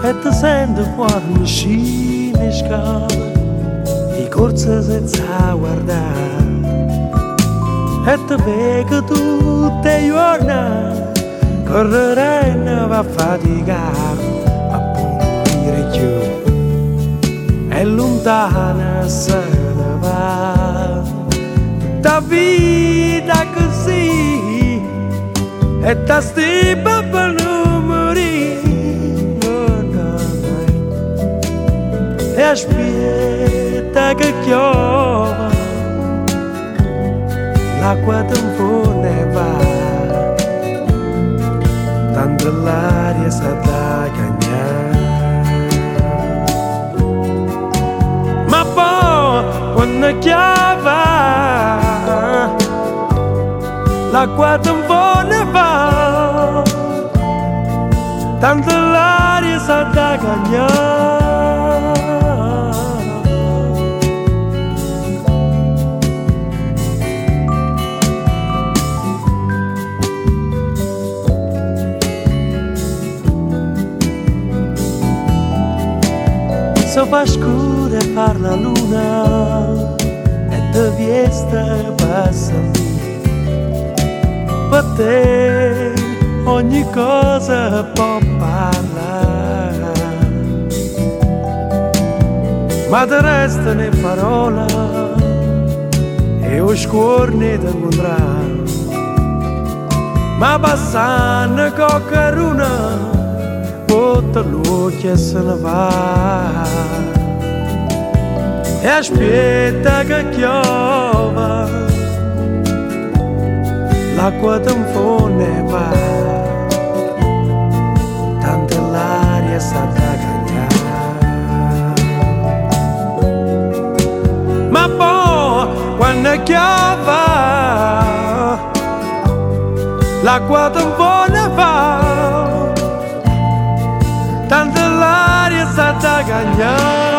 e ti sento quando scende scala di corsa senza guardare e ti vedo tutte le giornate correre e ne va a faticare ma punire più è lontana se ne va tutta vita così e ta stipa per non morire e aspetta che piova l'acqua tempo ne va tanto l'aria sa da cagnare ma poi quando chiava l'acqua tempo ne va tanto l'aria sa da cagnare se fa scuro e par la luna e de viesta passa lì per te ogni cosa può parlare ma te restano parole e o scorni da incontrare ma passano coccaruna tutta l'occhio se ne va e aspetta che piova l'acqua tempo ne va tanto l'aria sa da cagnare ma poi quando piova l'acqua tempo ne va tanto l'aria sa da cagnare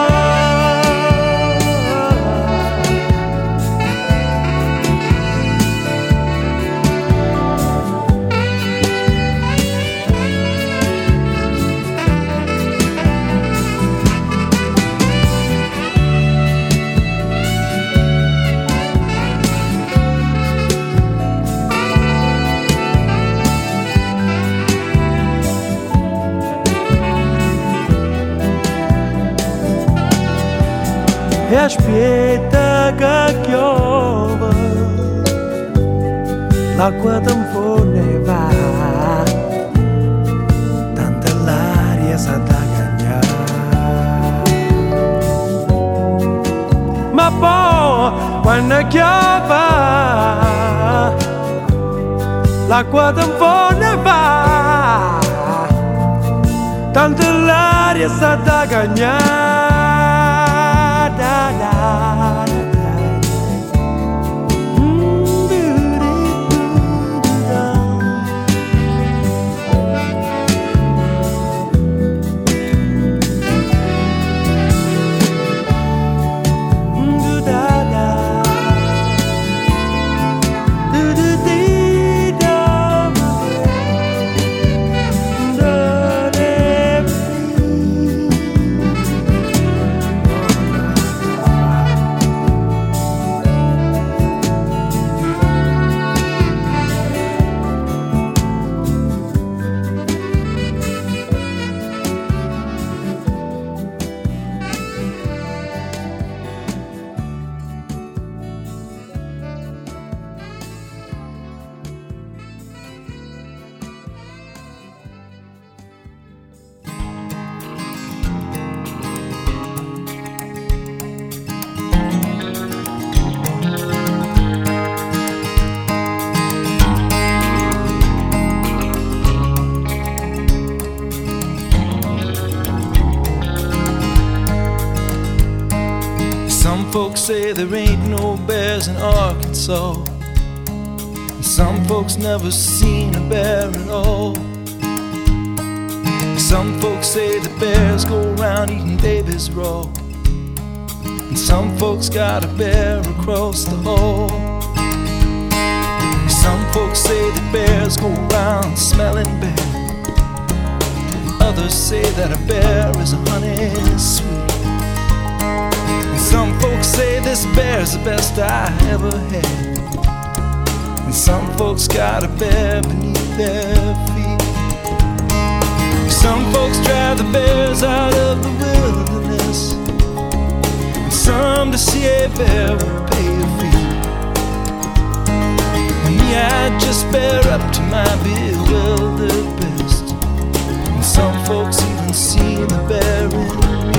e aspetta che piova l'acqua tempo ne va tanto l'aria sa da cagnare ma poi quando piova l'acqua tempo ne va tanto l'aria sa da cagnare da da folks say there ain't no bears in Arkansas. And some folks never seen a bear at all. Some folks say the bears go around eating babies raw. And some folks got a bear across the hall. Some folks say the bears go around smelling bad. others say that a bear is honey sweet. And some folks say this bear's the best I ever had. And some folks got a bear beneath their feet. Some folks drive the bears out of the wilderness, and some to see a bear will pay a fee. And me, I just bear up to my bewildered best. And some folks even see the bear in me.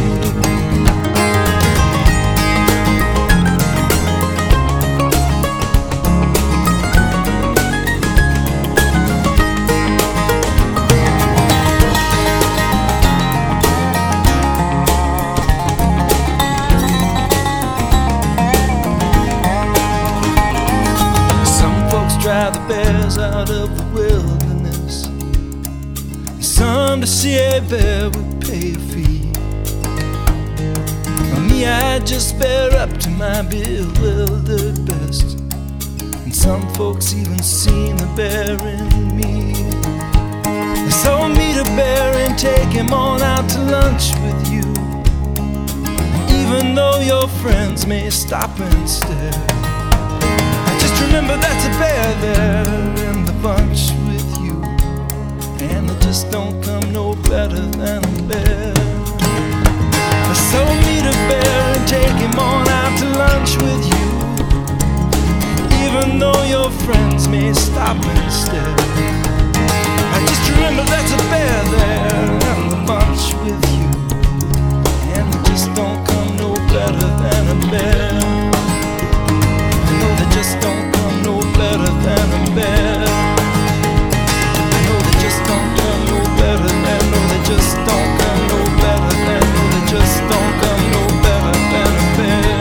Drive the bears out of the wilderness. Some to see a bear would pay a fee. For me, I just bear up to my bewildered best. And some folks even seen the bear in me. So meet a bear and take him on out to lunch with you, even though your friends may stop and stare. Just remember that's a bear there in the bunch with you, and they just don't come no better than a bear. So meet a bear and take him on out to lunch with you, even though your friends may stop and stare. Just remember that's a bear there in the bunch with you, and they just don't come no better than a bear. They just don't come no better than a bear. I know they just don't come no better than. No, they just don't come no better than. No, they just don't come no better than a bear.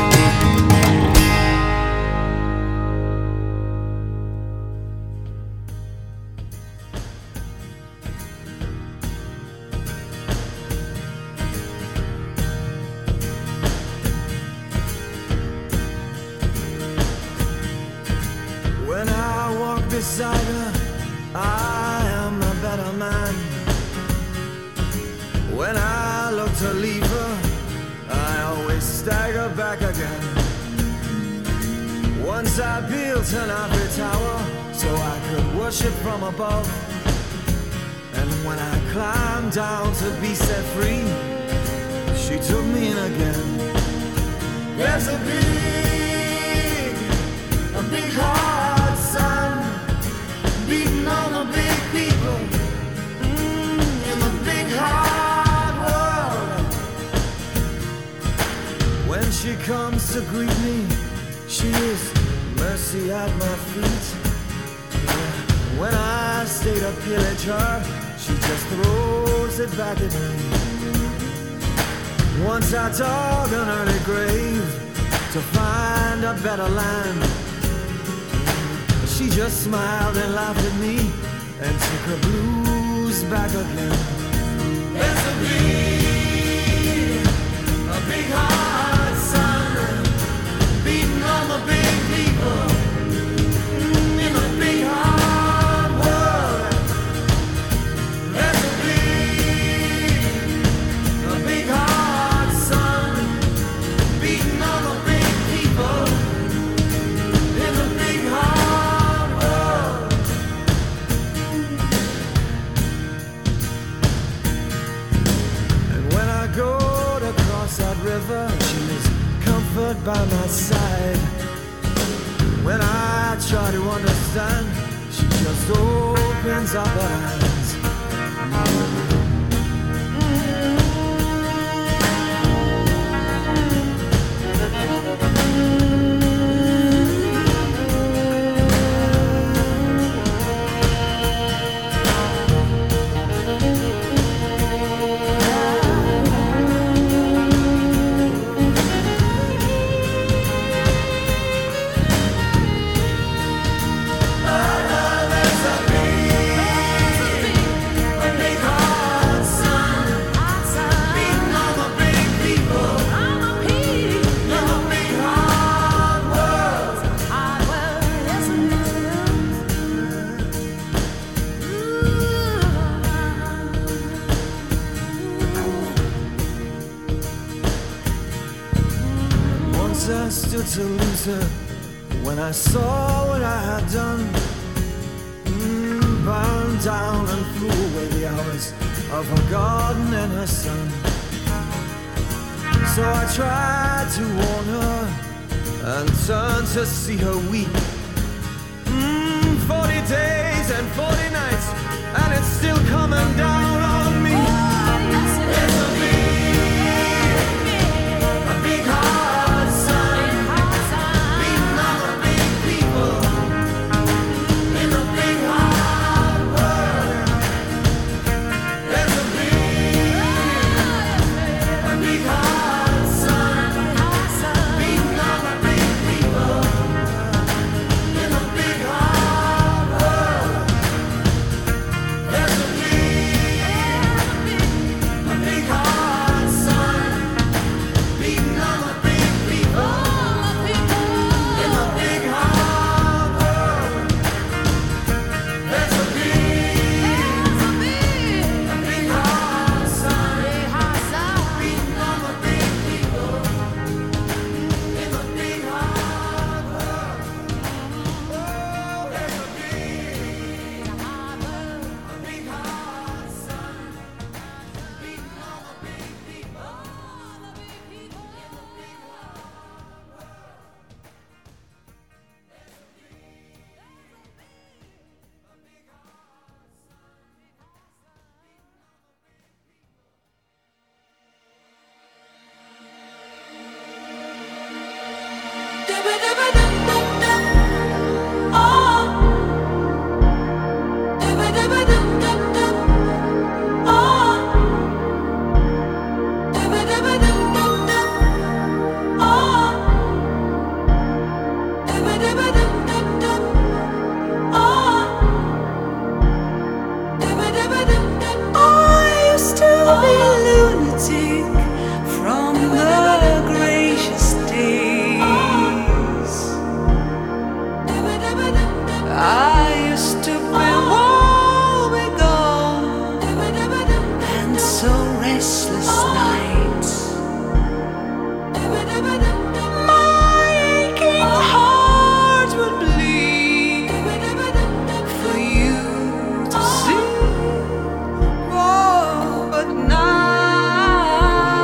When I walk beside her, I am a better man. When I look to leave her, I always stagger back again. Once I built an ivory tower so I could worship from above. And when I climbed down to be set free, she took me in again. There's a big heart, son, beating on the big people in the big hard world. When she comes to greet me, she is mercy at my feet. When I stay to pillage her, she just throws it back at me. Once I dug an early grave to find a better land, she just smiled and laughed at me and took her blues back again. There's a big heart, son, beating on the big people in the big hard world. There's a big heart, son, beating on the big people in the big hard world. And when I go to cross that river, she is comfort by my side. When I try to understand, she just opens up her hands. There's a big stood to lose her when I saw what I had done. Burned down and threw away the hours of her garden and her son. So I tried to warn her and turned to see her weep. 40 days and 40 nights, and it's still coming down on me. It's a big hard sun, beating on the big people in the big hard world. There's a big hard sun, beating on the big people in the big hard world. There's a big hard sun, beating on the big people in the big hard world. There's a big hard sun, beating on the big people in the big hard world. Oh, there's a big hard sun, beating on the big people in the big hard I used to be a lunatic from the gracious days. I used to be woebegone and so restless nights. My aching heart would bleed for you to see. Oh, but now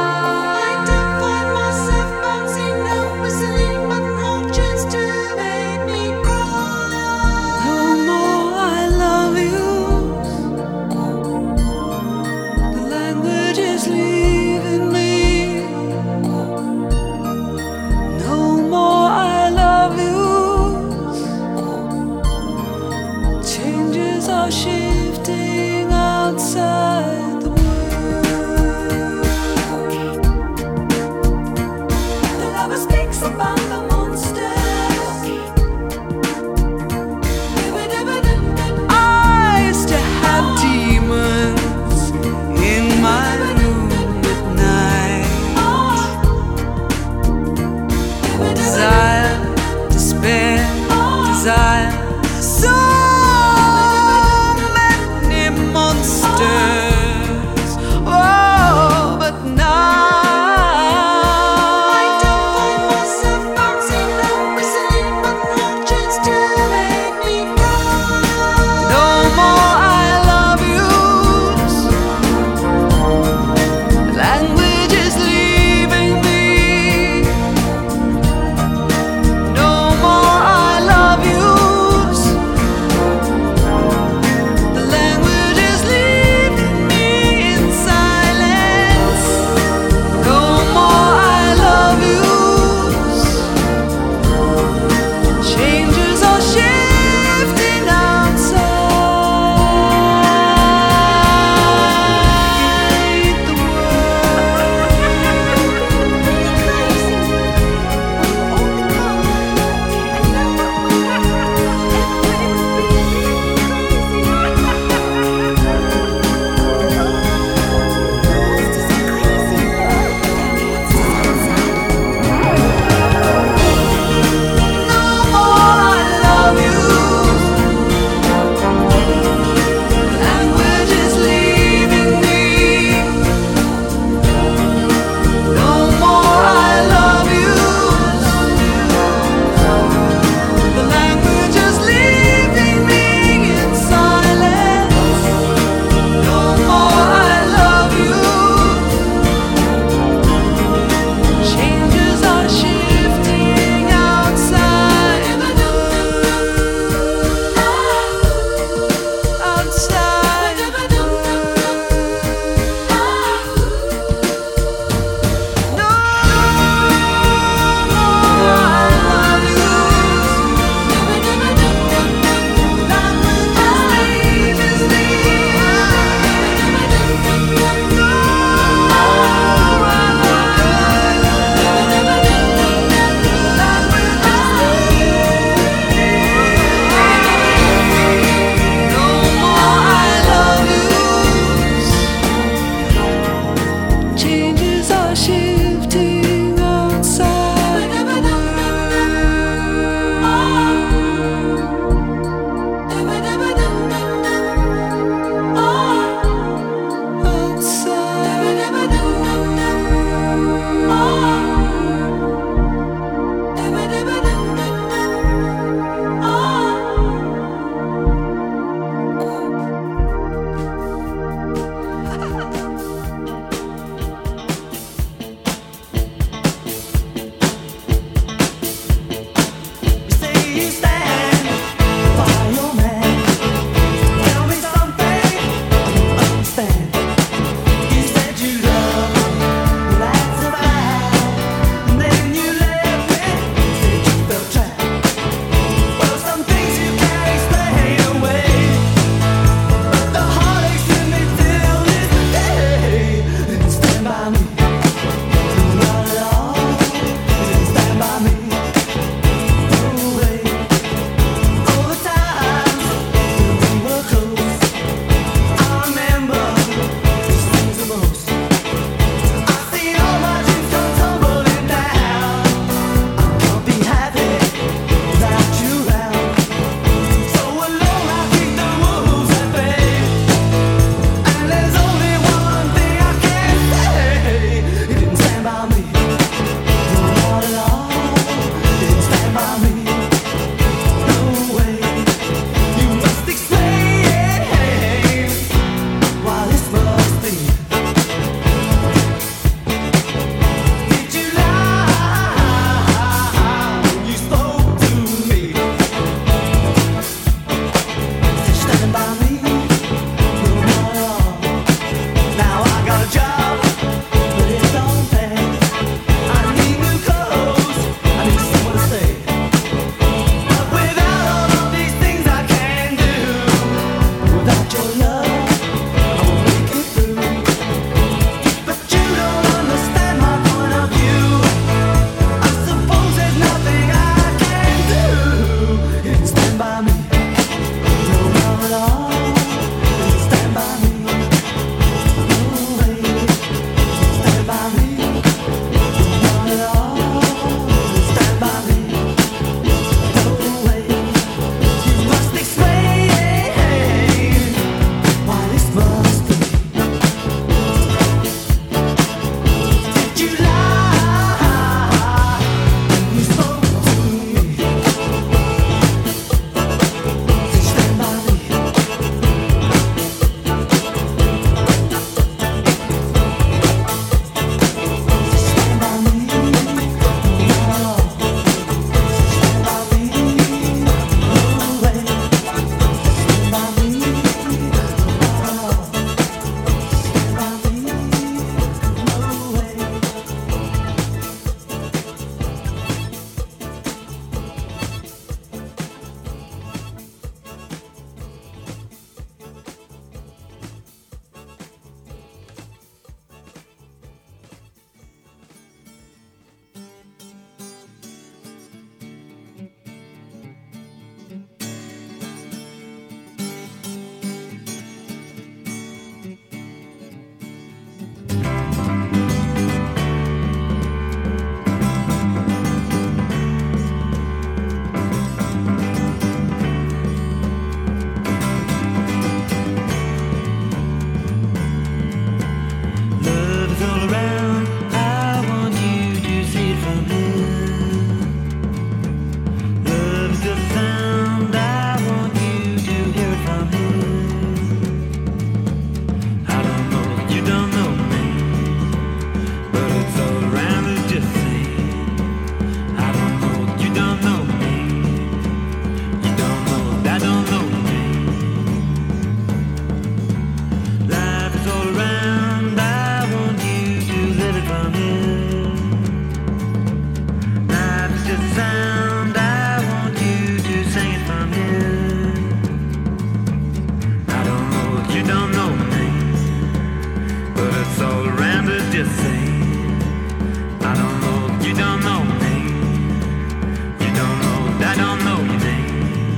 just saying. I don't know, you don't know me. You don't know, I don't know your name.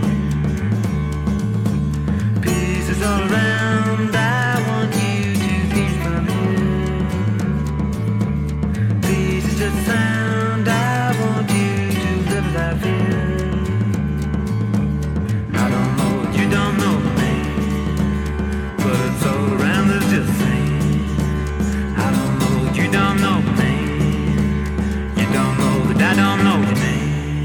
Pieces all around, I want you to keep from here. Pieces just sound, I want you to live life here. I don't know, you don't know me, but it's all around us just saying. I don't know, you don't know me. You don't know that I don't know your name.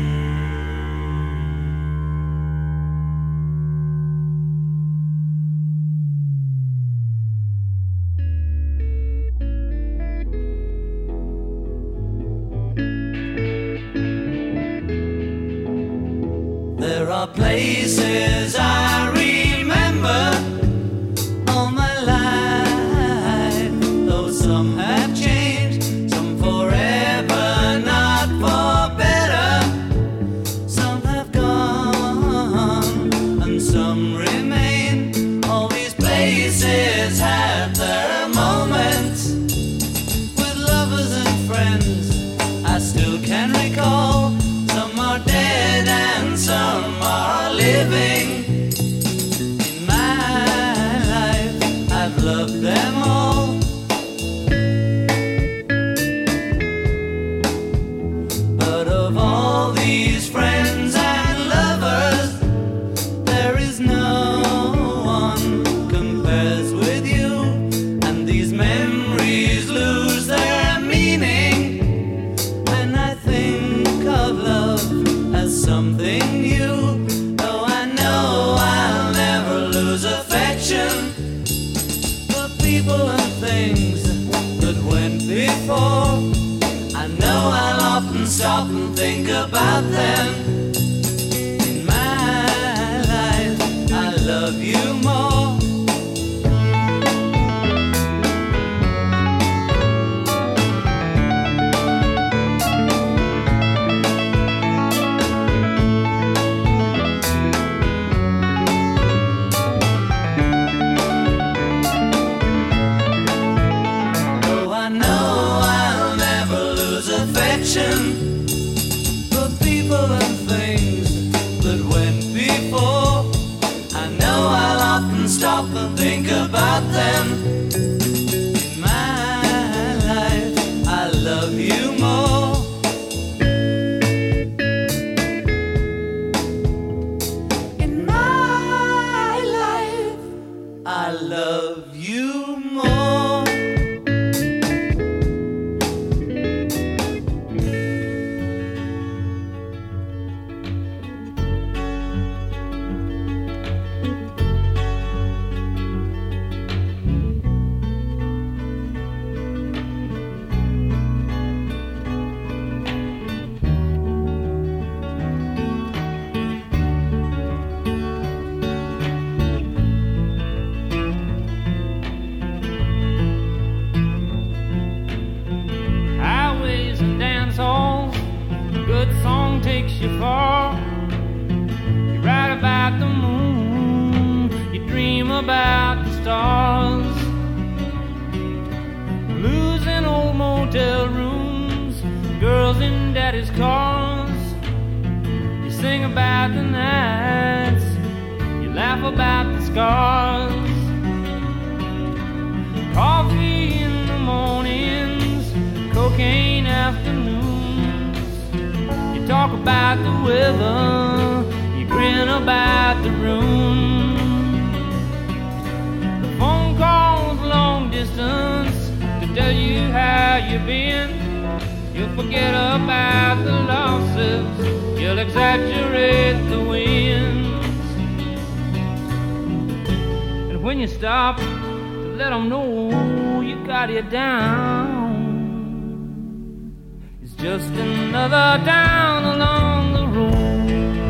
There are places I remember all my life, though some have changed, some forever, not for better. Some have gone and some remain. All these places have their moments with lovers and friends I still can recall. Some are dead and some are living. In my life, I've loved them all. But of all these friends and lovers, there is no one compares with you. And these memories lose their meaning when I think of love as something new. Though I know I'll never lose affection for people and things that went before. I know I'll often stop and think about them. In my life, I love you more. Though I know I'll never lose affection for people and things that went before. I know I'll often stop and think about them. In my life, I love you more. In my life, I love you more. Highways and dance halls, a good song takes you far. You write about the moon, you dream about the stars. Blues in old motel rooms, girls in daddy's cars. You sing about the nights, you laugh about the scars. Coffee in the mornings, cocaine afternoons. You talk about the weather, you grin about the room. Phone calls long distance to tell you how you've been. You'll forget about the losses, you'll exaggerate the wins. And when you stop to let them know you got it down, it's just another down along the road.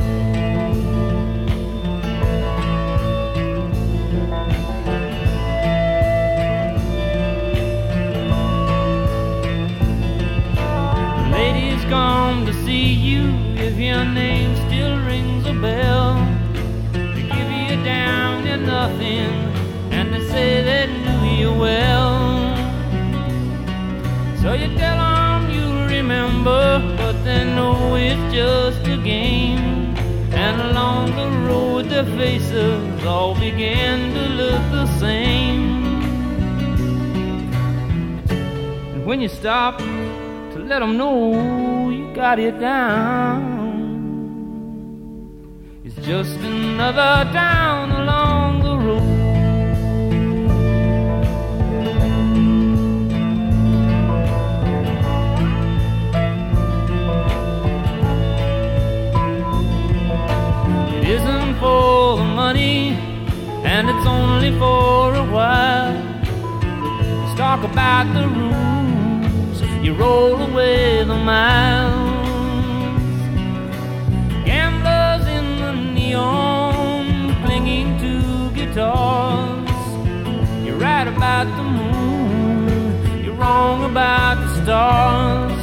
Ladies come to see you if your name still rings a bell. They give you down to nothing, and they say they knew you well. So you tell them you'll remember, but they know it's just a game. And along the road their faces all began to look the same. And when you stop to let them know you got it down, it's just another town along the road. It isn't for the money, and it's only for a while. Let's talk about the rules, you roll away the miles. Gamblers in the neon, clinging to guitars. You're right about the moon, you're wrong about the stars.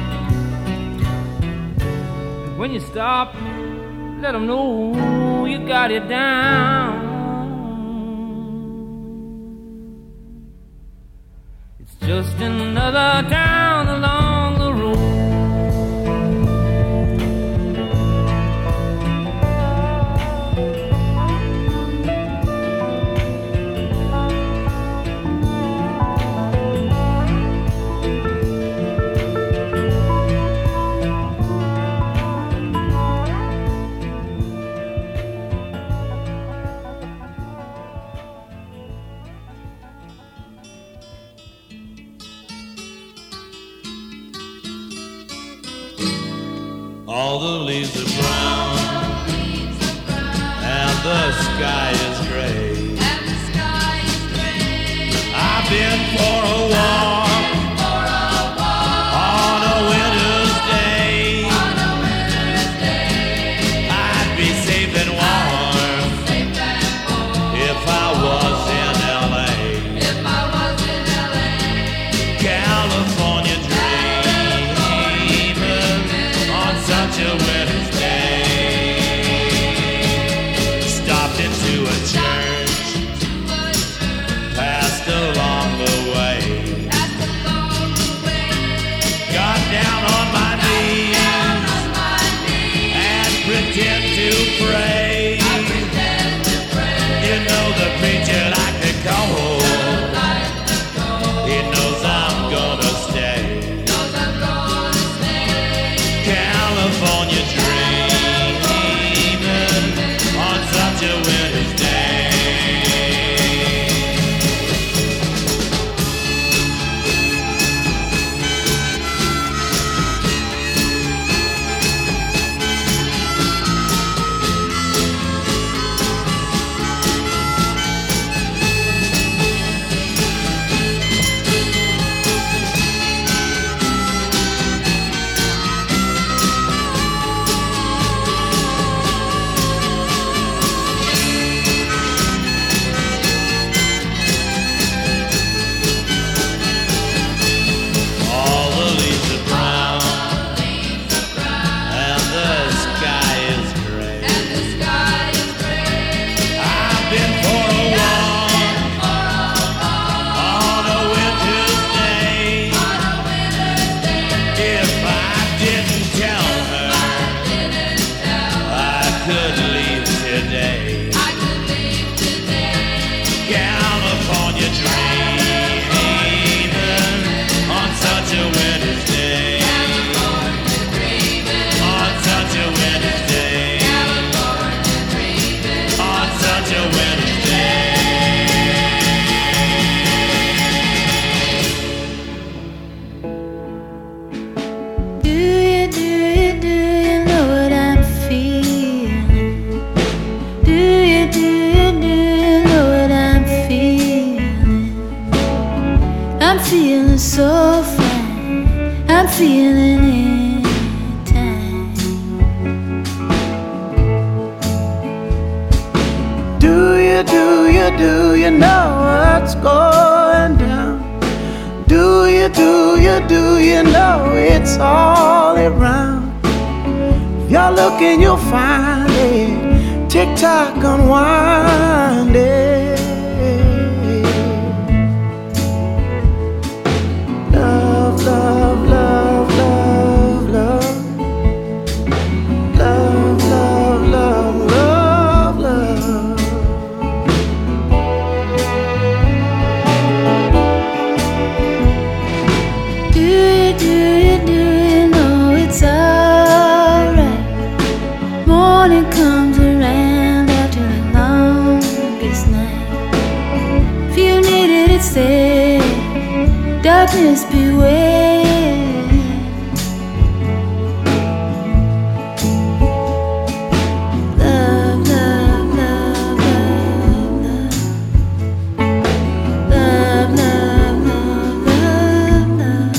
And when you stop, let them know you got it down. It's just another town along the road. All the leaves are brown, and the sky is gray. I've been for a walk on a winter's day. I'd be safe and warm if I was in LA. California dreaming on such a winter's day. Stopped into a church, passed along the way. Got down on my knees and pretend to pray. You know the preacher like the cold. He knows I'm gonna stay. California dreaming on such a winter's day. All the leaves are brown, and the sky is gray. I've been for a walk on a winter's day. If I didn't tell her I could leave today. California dreaming on such a winter's day. On such a winter's day. On such a winter's day. Do you know what I'm feeling? Do you know what I'm feeling? I'm feeling so fine, I'm feeling in time. Do you know what's going down? Do you know it's all around? If you're looking, you'll find it. Tick-tock unwinding. Love, love. darkness beware. Love, love, love, love, love. Love, love, love, love, love.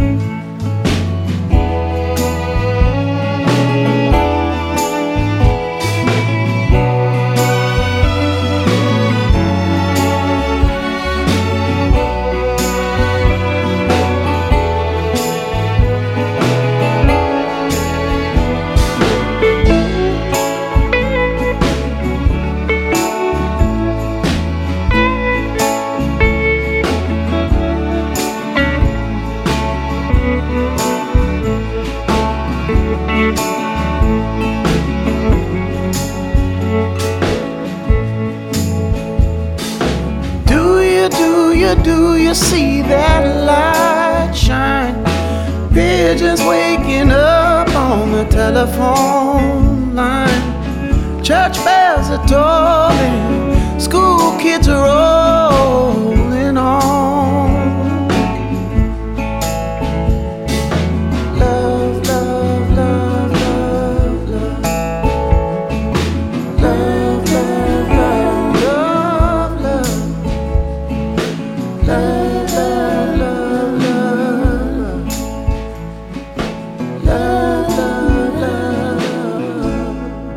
Do you see that light shine? Pigeons waking up on the telephone line. Church bells are tolling, school kids are rolling on. Love, love, love, love, love. Love, love, love, love, love. Love, love, love, love, love, love, love.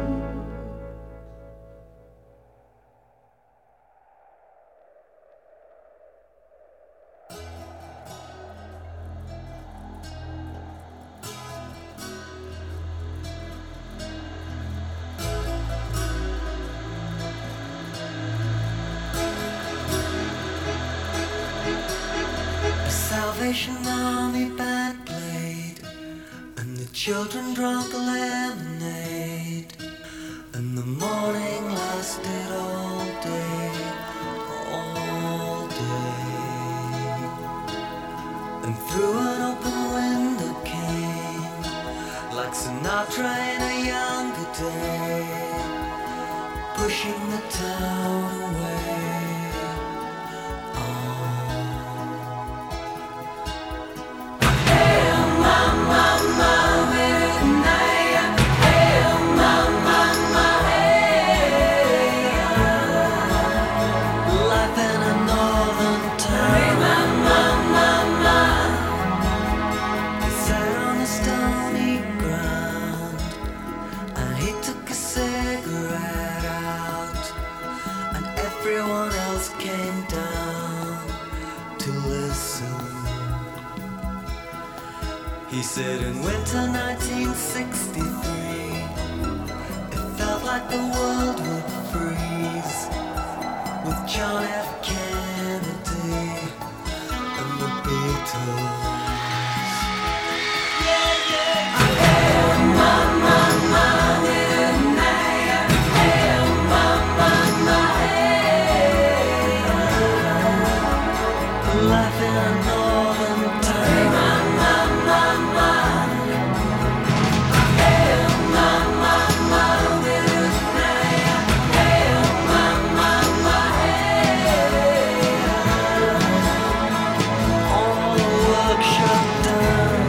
A Salvation Army band played, and the children drank the lemonade, and the morning lasted all day, all day. And through an open window came, like Sinatra in a younger day, pushing the town away. Life in a northern town. He sat on the stony ground, and he took a cigarette out, and everyone else came down to listen. He said in winter 1963, it felt like the world would freeze, with John F. Kennedy and the Beatles. Life in a northern town. All the work shut down.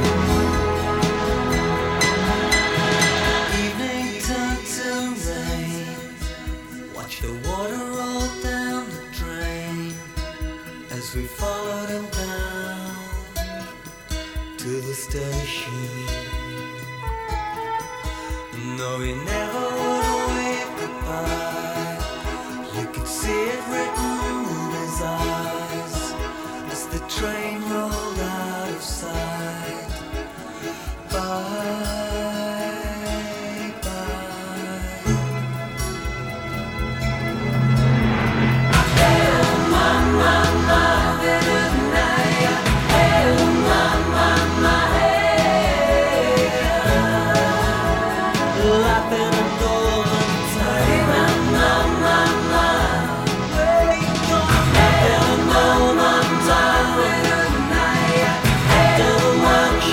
Evening turned to rain. Watch the water roll down the drain as we followed him down to the station. No, he never would wave goodbye. You could see it written in his eyes as the train rolled out of sight. Bye, bye. Life in a northern town.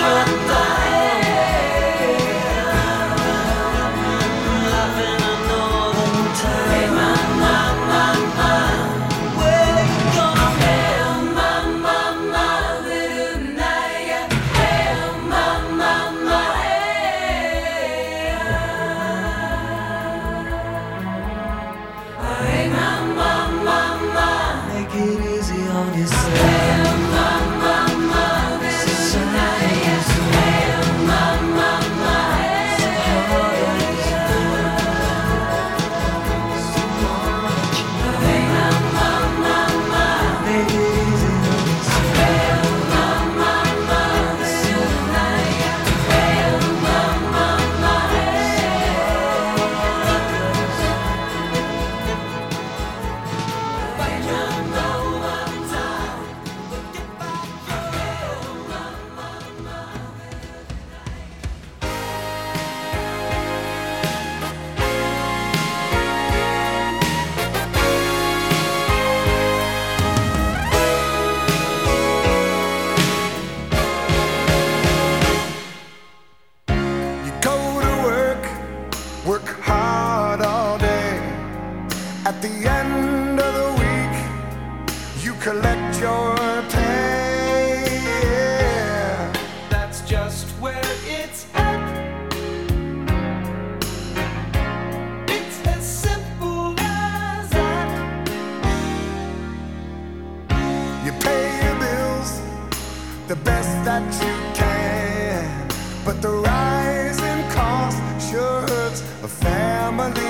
the best that you can. But the rising cost sure hurts a family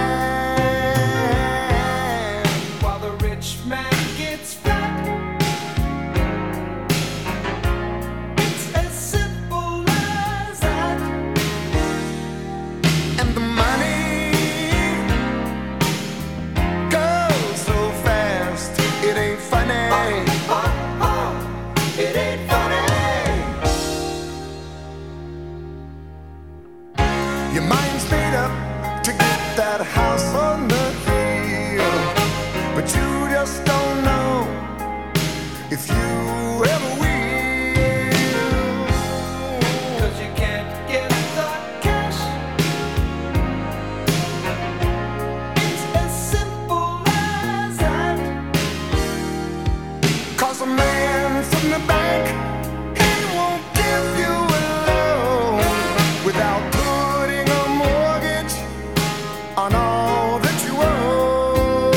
man. While the rich man gets fat, it's as simple as that. And the money goes so fast, it ain't funny. It ain't funny. Your mind's made up to get that house on the hill, but you just don't know if you ever will. 'Cause you can't get the cash. It's as simple as that. 'Cause a man from the bank, he won't give you a loan without putting a mortgage on all that you own.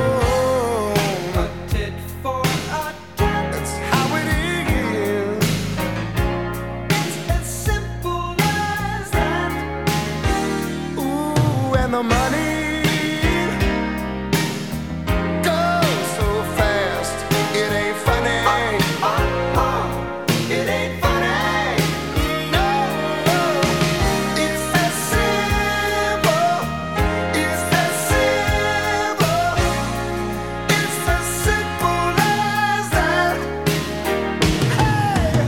A tit for a tat, that's how it is. It's as simple as that. Ooh, and the money goes so fast, it ain't funny. It ain't funny. No, it's that simple. It's that simple. It's as simple as that. Hey.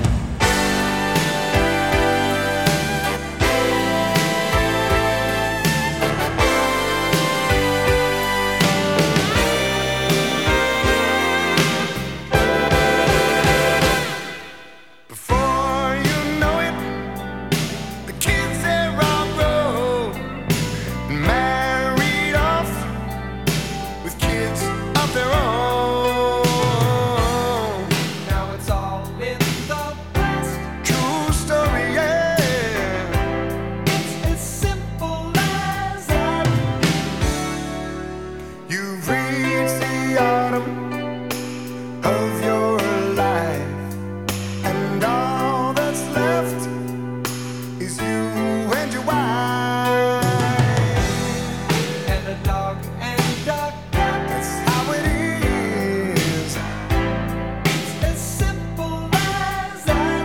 Before you know it, the kids are on road, married off with kids of their own. Now it's all in the past. True story, yeah. It's as simple as that. You've reached the autumn of your life, and all that's left is you and your wife, and a dog and a cat. That's how it is. It's as simple as that.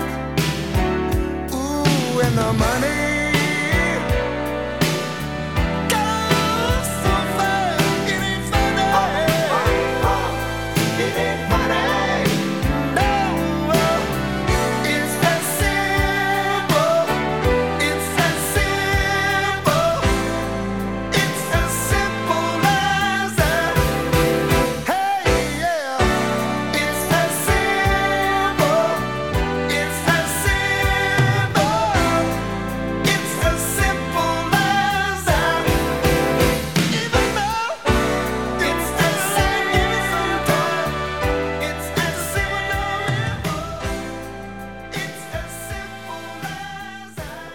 Ooh, and the money goes so fast, it ain't funny. It ain't funny. No, it's as simple. It's as simple. It's as simple as that. Hey, yeah. It's as simple. It's as simple. It's as simple as that. Even though it's as simple. It's as simple. It's as simple as that.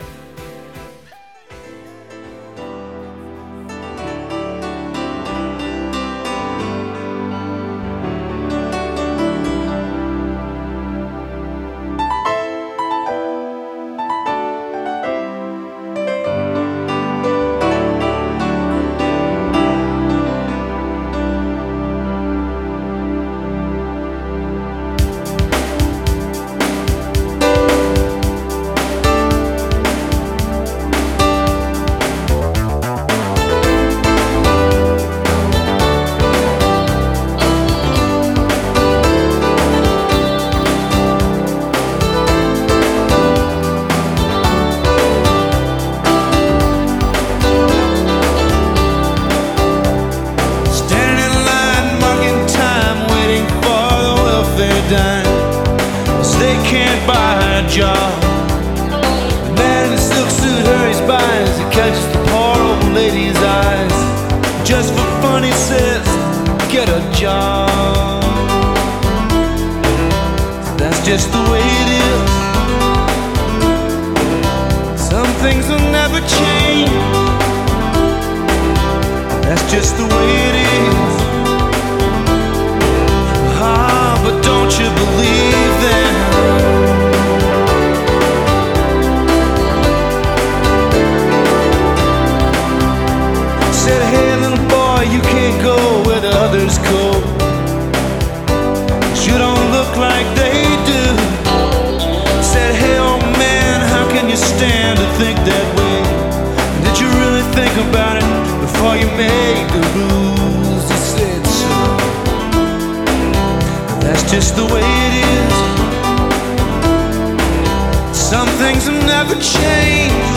Standing in line, marking time, waiting for the welfare dime. 'Cause they can't buy a job. The man in the silk suit hurries by as he catches the poor old lady's eyes. Just for fun, he says, get a job. That's just the way it is. Some things will never change. That's just the way it is. Ah, but don't you believe them? just the way it is. Some things will never change.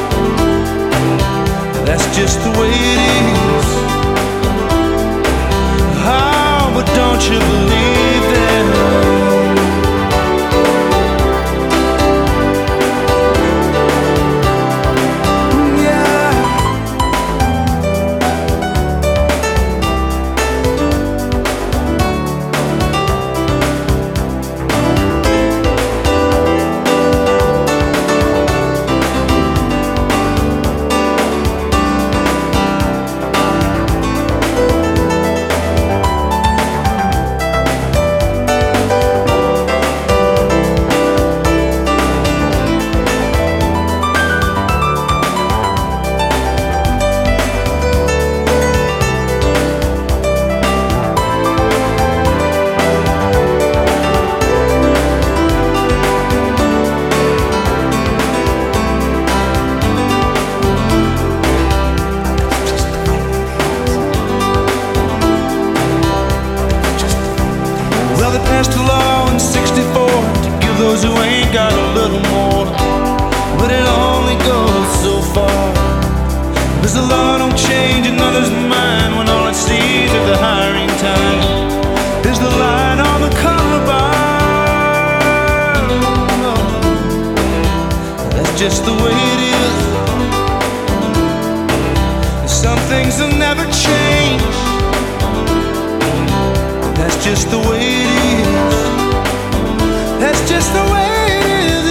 That's just the way it is. Oh, but don't you believe that? Just the way it is. Some things will never change. That's just the way it is. That's just the way it is.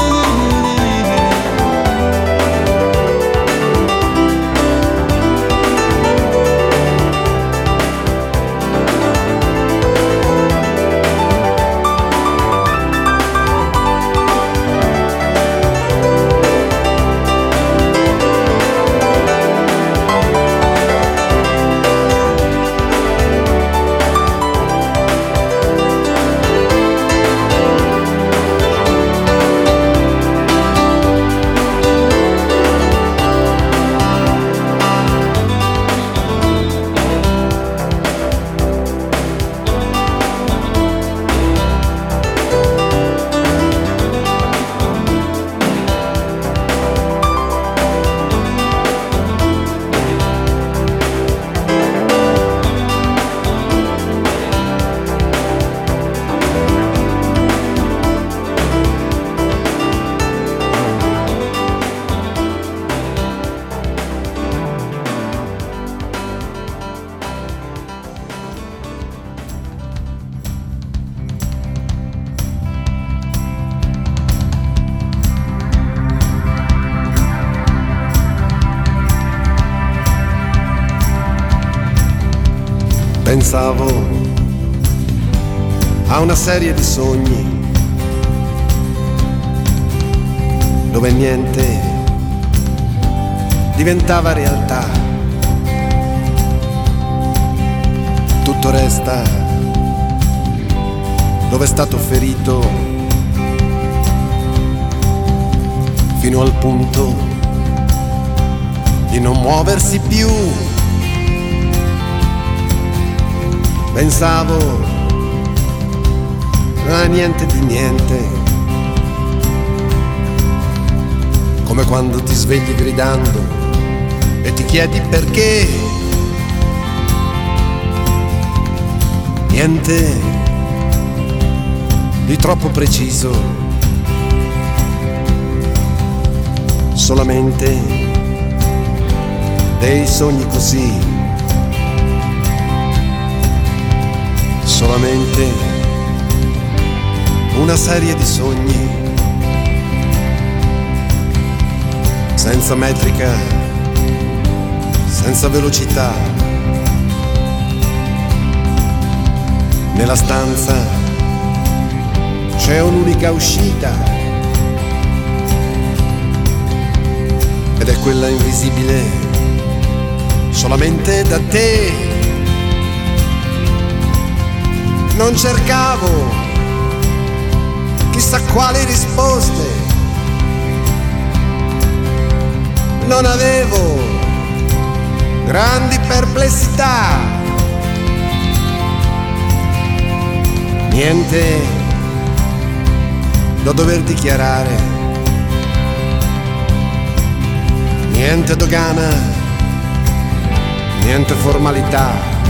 Pensavo a una serie di sogni dove niente diventava realtà, tutto resta dove è stato ferito fino al punto di non muoversi più. Pensavo a niente di niente, come quando ti svegli gridando e ti chiedi perché. Niente di troppo preciso, solamente dei sogni così. Solamente una serie di sogni, senza metrica, senza velocità. Nella stanza c'è un'unica uscita ed è quella invisibile solamente da te. Non cercavo chissà quali risposte, non avevo grandi perplessità. niente da dover dichiarare, niente dogana, niente formalità.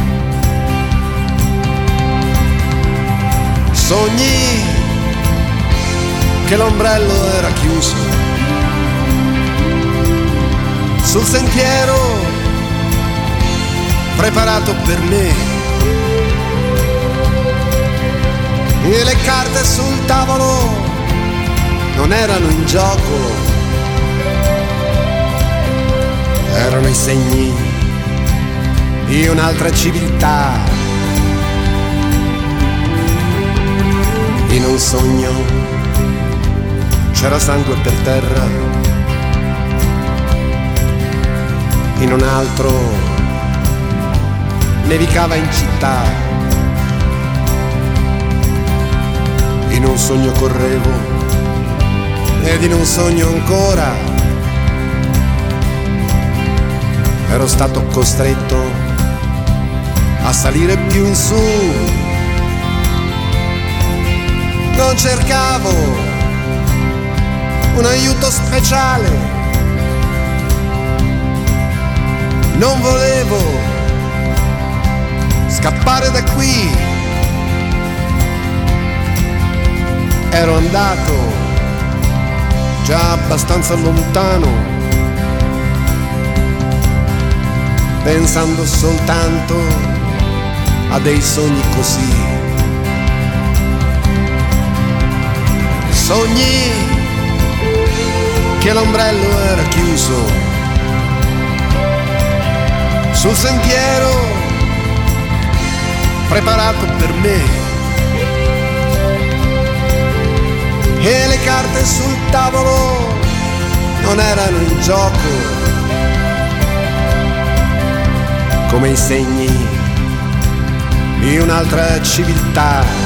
Sogni che l'ombrello era chiuso sul sentiero preparato per me, e le carte sul tavolo non erano in gioco, erano i segni di un'altra civiltà. In un sogno c'era sangue per terra, in un altro nevicava in città. In un sogno correvo ed in un sogno ancora ero stato costretto a salire più in su. Non cercavo un aiuto speciale, non volevo scappare da qui. Ero andato già abbastanza lontano, pensando soltanto a dei sogni così. Sogni che l'ombrello era chiuso sul sentiero preparato per me, e le carte sul tavolo non erano in gioco, come i segni di un'altra civiltà.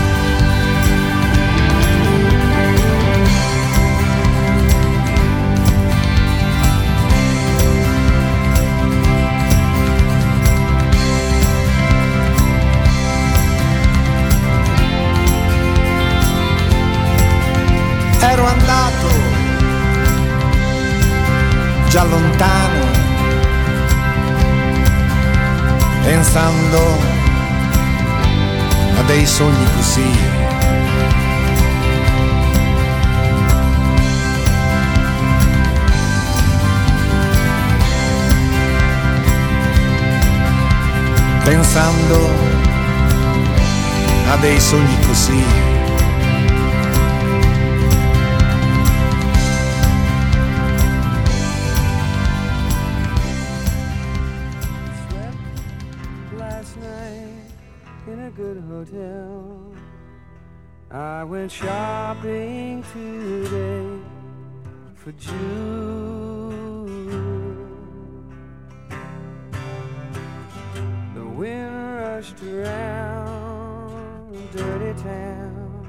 Ero andato già lontano, pensando a dei sogni così. Pensando a dei sogni così. I went shopping today for June. The wind rushed around dirty town,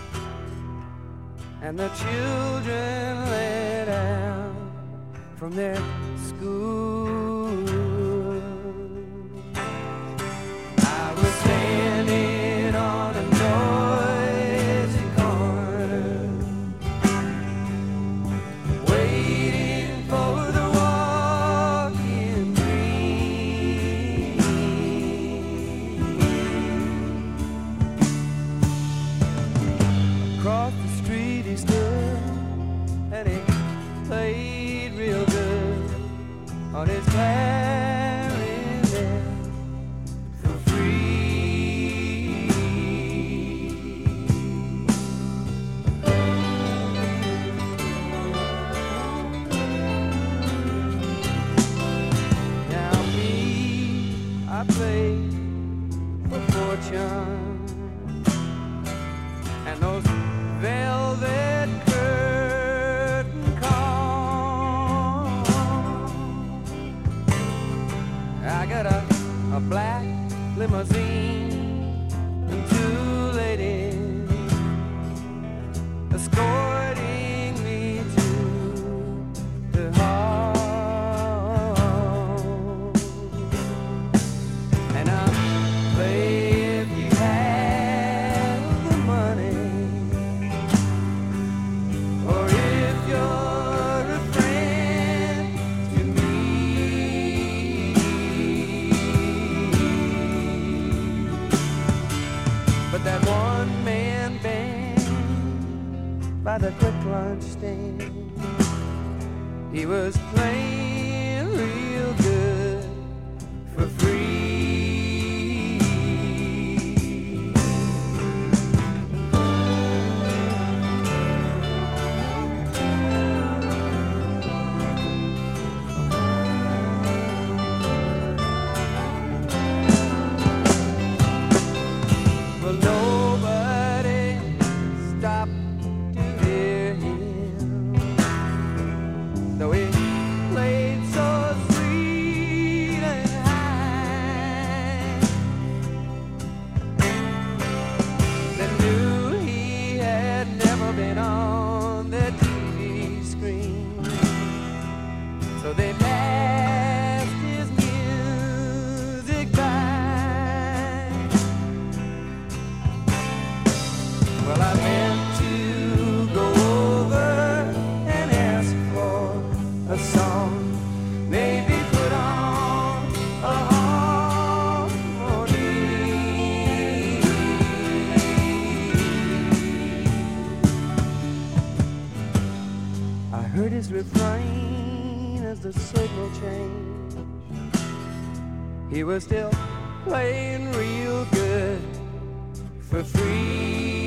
and the children let out from their school. I was standing on a noisy corner, waiting for the walking dream. Across the street he stood, and he played real good on his clarinet for free. Now me, I played for fortune, and those velvet curtain calls by the quick lunch stand. He was playing real good for free. Well, nobody stopped to hear him, though he played so sweet and high. They knew he had never been on the TV screen, so they passed his music by. Well, I meant to go over and ask for a song, maybe put on a harmony. I heard his refrain as the signal changed. He was still playing real good for free.